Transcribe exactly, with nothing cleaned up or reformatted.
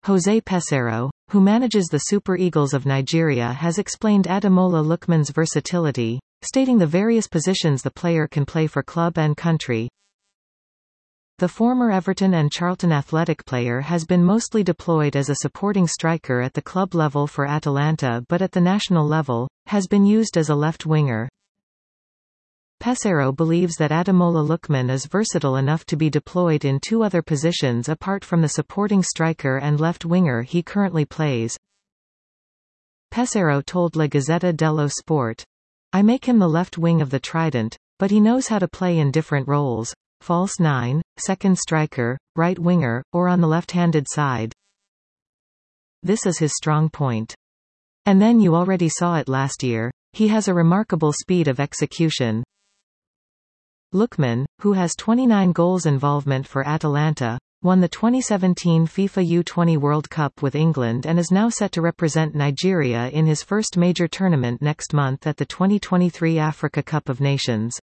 José Peseiro, who manages the Super Eagles of Nigeria, has explained Ademola Lookman's versatility, stating the various positions the player can play for club and country. The former Everton and Charlton Athletic player has been mostly deployed as a supporting striker at the club level for Atalanta, but at the national level, has been used as a left winger. Peseiro believes that Ademola Lookman is versatile enough to be deployed in two other positions apart from the supporting striker and left winger he currently plays. Peseiro told La Gazzetta dello Sport, "I make him the left wing of the Trident, but he knows how to play in different roles, false nine, second striker, right winger, or on the left-handed side. This is his strong point. And then you already saw it last year, he has a remarkable speed of execution." Lookman, who has twenty-nine goals involvement for Atalanta, won the twenty seventeen FIFA U twenty World Cup with England and is now set to represent Nigeria in his first major tournament next month at the twenty twenty-three Africa Cup of Nations.